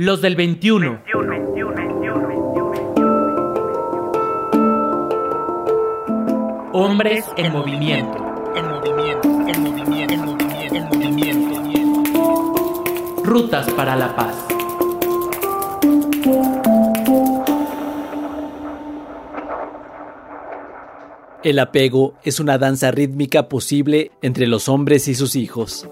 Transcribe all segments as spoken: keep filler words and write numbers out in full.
Los del veintiuno. Hombres en movimiento. En movimiento, en movimiento, en movimiento, en movimiento. Rutas para la paz. El apego es una danza rítmica posible entre los hombres y sus hijos.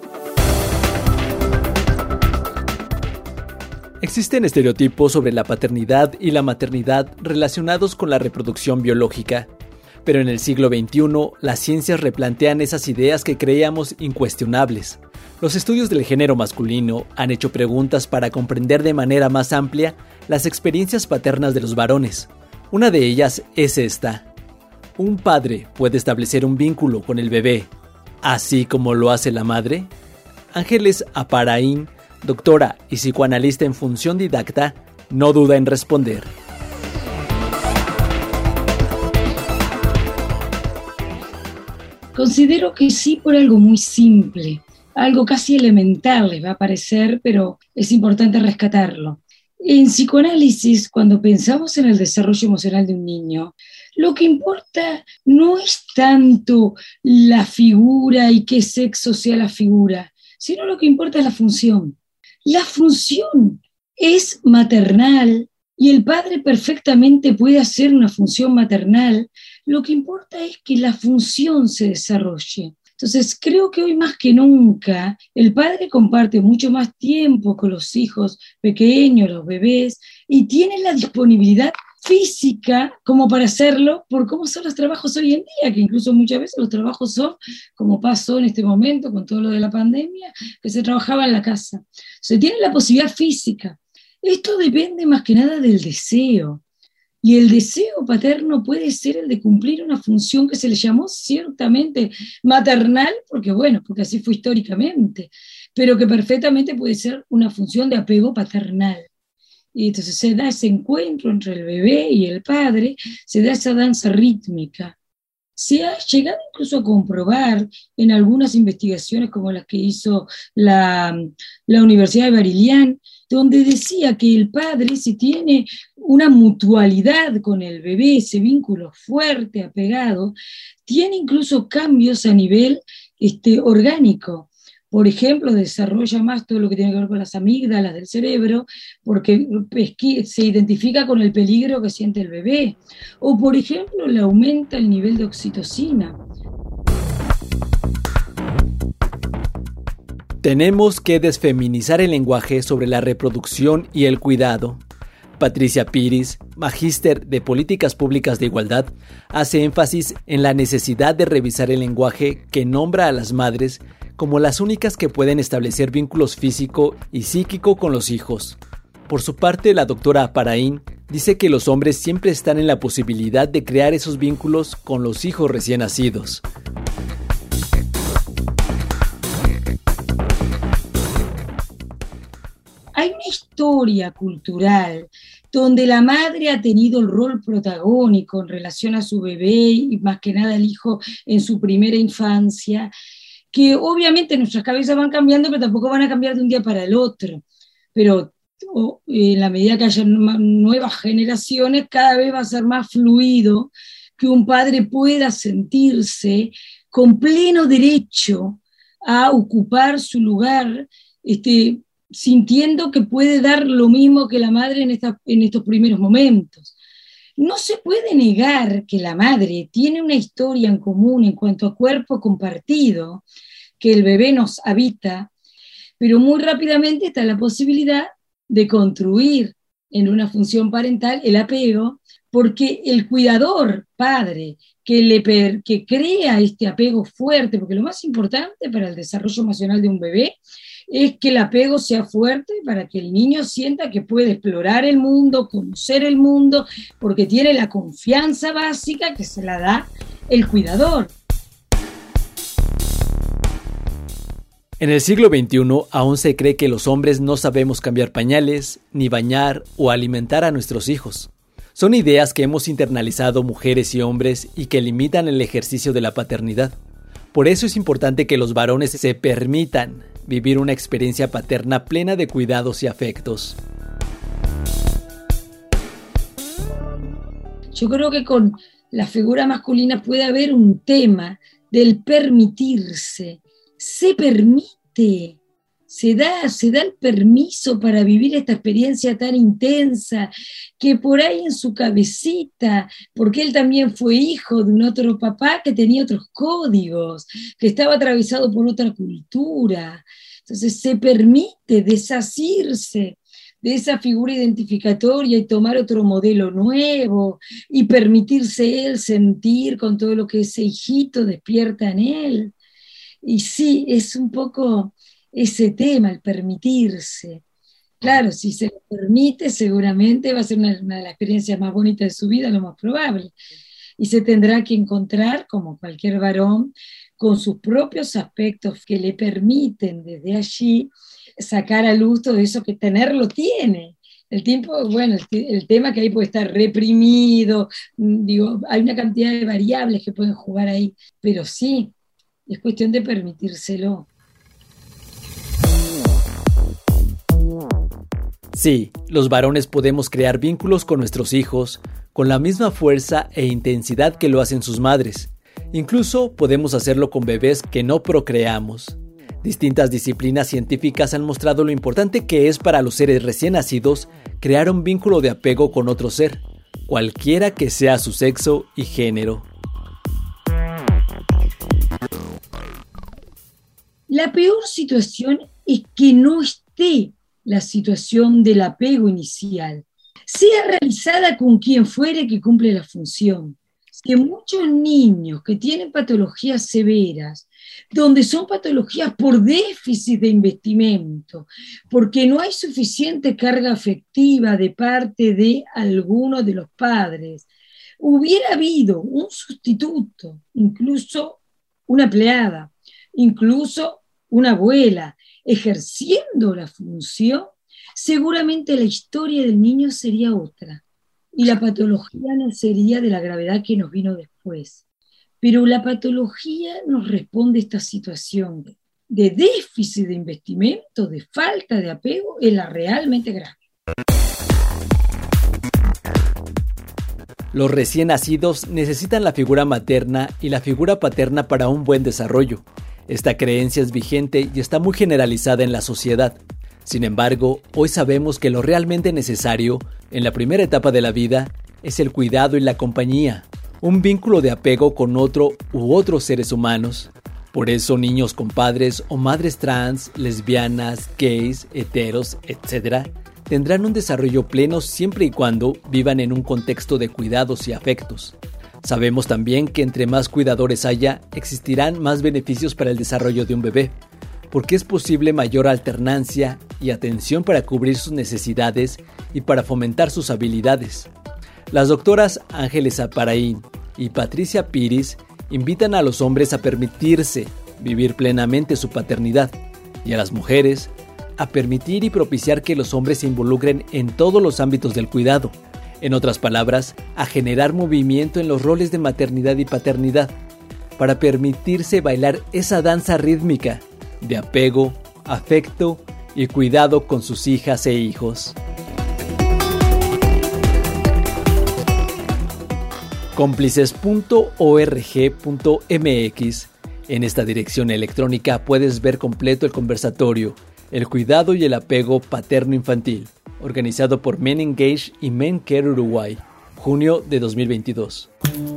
Existen estereotipos sobre la paternidad y la maternidad relacionados con la reproducción biológica, pero en el siglo veintiuno las ciencias replantean esas ideas que creíamos incuestionables. Los estudios del género masculino han hecho preguntas para comprender de manera más amplia las experiencias paternas de los varones. Una de ellas es esta: ¿un padre puede establecer un vínculo con el bebé, así como lo hace la madre? Ángeles Aparaín, doctora y psicoanalista en función didacta, no duda en responder. Considero que sí, por algo muy simple, algo casi elemental les va a parecer, pero es importante rescatarlo. En psicoanálisis, cuando pensamos en el desarrollo emocional de un niño, lo que importa no es tanto la figura y qué sexo sea la figura, sino lo que importa es la función. La función es maternal y el padre perfectamente puede hacer una función maternal. Lo que importa es que la función se desarrolle. Entonces, creo que hoy más que nunca el padre comparte mucho más tiempo con los hijos pequeños, los bebés, y tiene la disponibilidad física como para hacerlo por cómo son los trabajos hoy en día, que incluso muchas veces los trabajos son, como pasó en este momento con todo lo de la pandemia, que se trabajaba en la casa. Se tiene la posibilidad física. Esto depende más que nada del deseo. Y el deseo paterno puede ser el de cumplir una función que se le llamó ciertamente maternal, porque bueno, porque así fue históricamente, pero que perfectamente puede ser una función de apego paternal. Y entonces se da ese encuentro entre el bebé y el padre, se da esa danza rítmica. Se ha llegado incluso a comprobar en algunas investigaciones como las que hizo la, la Universidad de Barilian, donde decía que el padre, si tiene una mutualidad con el bebé, ese vínculo fuerte, apegado, tiene incluso cambios a nivel este, orgánico. Por ejemplo, desarrolla más todo lo que tiene que ver con las amígdalas del cerebro, porque se identifica con el peligro que siente el bebé. O, por ejemplo, le aumenta el nivel de oxitocina. Tenemos que desfeminizar el lenguaje sobre la reproducción y el cuidado. Patricia Piris, magíster de Políticas Públicas de Igualdad, hace énfasis en la necesidad de revisar el lenguaje que nombra a las madres como las únicas que pueden establecer vínculos físico y psíquico con los hijos. Por su parte, la doctora Aparaín dice que los hombres siempre están en la posibilidad de crear esos vínculos con los hijos recién nacidos. Hay una historia cultural donde la madre ha tenido el rol protagónico en relación a su bebé y más que nada el hijo en su primera infancia, que obviamente nuestras cabezas van cambiando, pero tampoco van a cambiar de un día para el otro. Pero oh, en la medida que haya nuevas generaciones, cada vez va a ser más fluido que un padre pueda sentirse con pleno derecho a ocupar su lugar, este, sintiendo que puede dar lo mismo que la madre en, esta, en estos primeros momentos. No se puede negar que la madre tiene una historia en común en cuanto a cuerpo compartido, que el bebé nos habita, pero muy rápidamente está la posibilidad de construir en una función parental el apego, porque el cuidador padre que, le per, que crea este apego fuerte, porque lo más importante para el desarrollo emocional de un bebé es que el apego sea fuerte para que el niño sienta que puede explorar el mundo, conocer el mundo, porque tiene la confianza básica que se la da el cuidador. En el siglo veintiuno aún se cree que los hombres no sabemos cambiar pañales, ni bañar o alimentar a nuestros hijos. Son ideas que hemos internalizado mujeres y hombres y que limitan el ejercicio de la paternidad. Por eso es importante que los varones se permitan vivir una experiencia paterna plena de cuidados y afectos. Yo creo que con la figura masculina puede haber un tema del permitirse. Se permite, se da, se da el permiso para vivir esta experiencia tan intensa que por ahí en su cabecita, porque él también fue hijo de un otro papá que tenía otros códigos, que estaba atravesado por otra cultura. Entonces se permite desasirse de esa figura identificatoria y tomar otro modelo nuevo y permitirse él sentir con todo lo que ese hijito despierta en él. Y sí, es un poco ese tema, el permitirse. Claro, si se lo permite, seguramente va a ser una, una de las experiencias más bonitas de su vida, lo más probable. Y se tendrá que encontrar, como cualquier varón, con sus propios aspectos que le permiten desde allí sacar a luz todo eso que tenerlo tiene. El tiempo, bueno, el, el tema que ahí puede estar reprimido, digo, hay una cantidad de variables que pueden jugar ahí, pero sí, es cuestión de permitírselo. Sí, los varones podemos crear vínculos con nuestros hijos con la misma fuerza e intensidad que lo hacen sus madres. Incluso podemos hacerlo con bebés que no procreamos. Distintas disciplinas científicas han mostrado lo importante que es para los seres recién nacidos crear un vínculo de apego con otro ser, cualquiera que sea su sexo y género. La peor situación es que no esté la situación del apego inicial, sea realizada con quien fuere que cumple la función. Que muchos niños que tienen patologías severas, donde son patologías por déficit de investimento, porque no hay suficiente carga afectiva de parte de alguno de los padres, hubiera habido un sustituto, incluso una empleada, incluso una abuela, ejerciendo la función, seguramente la historia del niño sería otra. Y la patología no sería de la gravedad que nos vino después. Pero la patología nos responde a esta situación de déficit de investimento, de falta de apego, es la realmente grave. Los recién nacidos necesitan la figura materna y la figura paterna para un buen desarrollo. Esta creencia es vigente y está muy generalizada en la sociedad. Sin embargo, hoy sabemos que lo realmente necesario en la primera etapa de la vida es el cuidado y la compañía, un vínculo de apego con otro u otros seres humanos. Por eso niños con padres o madres trans, lesbianas, gays, heteros, etcétera, tendrán un desarrollo pleno siempre y cuando vivan en un contexto de cuidados y afectos. Sabemos también que entre más cuidadores haya, existirán más beneficios para el desarrollo de un bebé, porque es posible mayor alternancia y atención para cubrir sus necesidades y para fomentar sus habilidades. Las doctoras Ángeles Aparaín y Patricia Piris invitan a los hombres a permitirse vivir plenamente su paternidad y a las mujeres a permitir y propiciar que los hombres se involucren en todos los ámbitos del cuidado. En otras palabras, a generar movimiento en los roles de maternidad y paternidad para permitirse bailar esa danza rítmica de apego, afecto y cuidado con sus hijas e hijos. cómplices punto org punto mx. En esta dirección electrónica puedes ver completo el conversatorio El cuidado y el apego paterno-infantil, organizado por Men Engage y Men Care Uruguay, junio de dos mil veintidós.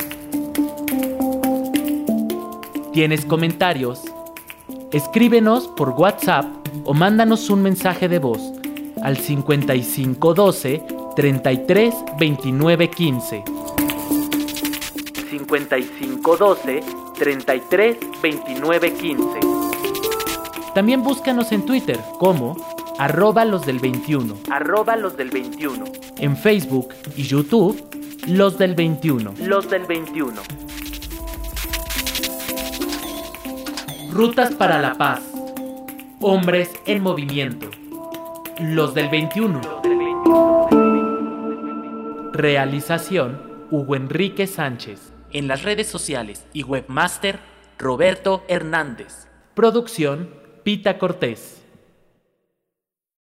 ¿Tienes comentarios? Escríbenos por WhatsApp o mándanos un mensaje de voz al cincuenta y cinco doce, treinta y tres, veintinueve quince. cincuenta y cinco doce, treinta y tres, veintinueve quince. También búscanos en Twitter como arroba los del veintiuno, arroba los del veintiuno. En Facebook y YouTube, los del veintiuno, los del veintiuno. Rutas para la paz. Hombres en movimiento. Los del veintiuno. Realización Hugo Enrique Sánchez. En las redes sociales y webmaster Roberto Hernández. Producción Pita Cortés.